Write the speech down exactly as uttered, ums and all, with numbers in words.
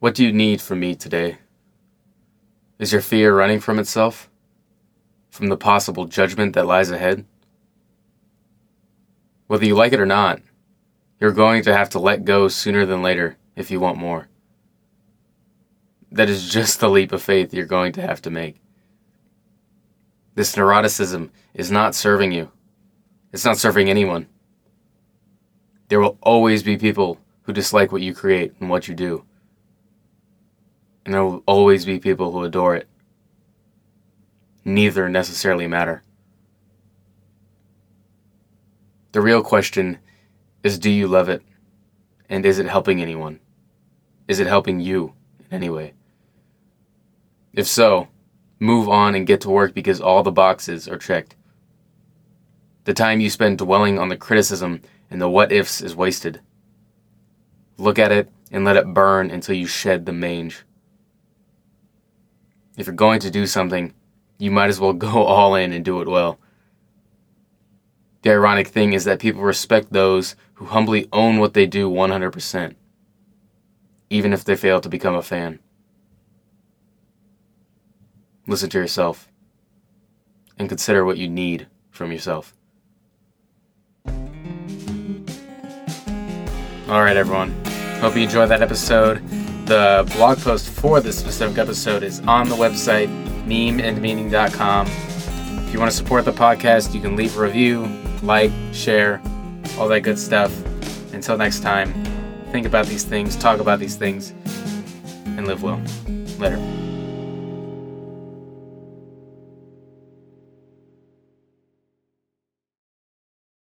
What do you need from me today? Is your fear running from itself? From the possible judgment that lies ahead? Whether you like it or not, you're going to have to let go sooner than later if you want more. That is just the leap of faith you're going to have to make. This neuroticism is not serving you. It's not serving anyone. There will always be people who dislike what you create and what you do. And there will always be people who adore it. Neither necessarily matter. The real question is, do you love it? And is it helping anyone? Is it helping you in any way? If so, move on and get to work because all the boxes are checked. The time you spend dwelling on the criticism and the what-ifs is wasted. Look at it and let it burn until you shed the mange. If you're going to do something, you might as well go all in and do it well. The ironic thing is that people respect those who humbly own what they do one hundred percent, even if they fail to become a fan. Listen to yourself and consider what you need from yourself. Alright everyone, hope you enjoyed that episode. The blog post for this specific episode is on the website, meme and meaning dot com. If you want to support the podcast, you can leave a review, like, share, all that good stuff. Until next time, think about these things, talk about these things, and live well. Later.